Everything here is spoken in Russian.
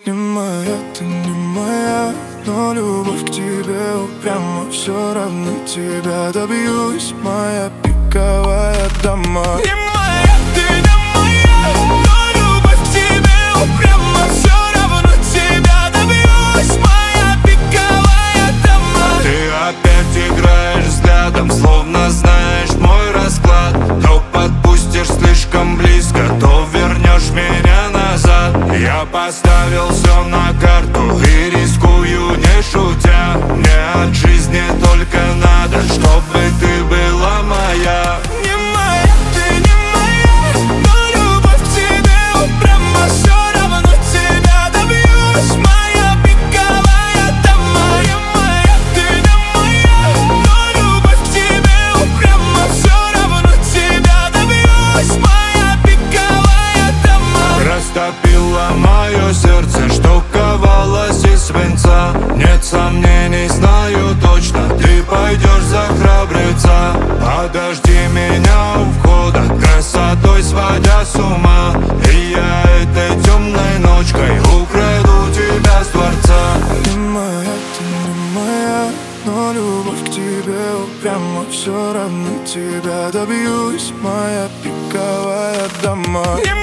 Не моя, ты не моя, но любовь к тебе упряма. Все равно тебя добьюсь, моя пиковая дама. Не моя, ты не моя, но любовь к тебе упряма. Все равно тебя добьюсь, моя пиковая дама. Ты опять играешь взглядом, словно знаешь мой расклад. То подпустишь слишком близко, то вернешь меня назад. Я поставил все на карту и рискую, не шутя. Мне от жизни только надо, чтобы ты была моя. Не моя, ты не моя, но любовь к тебе упряма. Все равно тебя добьюсь, моя пиковая дама. Не моя, ты не моя, но любовь к тебе упряма. Все равно тебя добьюсь, моя пиковая дама. Растопила мое сердце, что ковалось из свинца. Нет сомнений, знаю точно, ты пойдешь за храбреца. Подожди меня у входа, красотой сводя с ума. И я этой темной ночкой украду тебя с дворца. Не моя, ты не моя, но любовь к тебе упряма. Все равно тебя добьюсь, моя пиковая дама.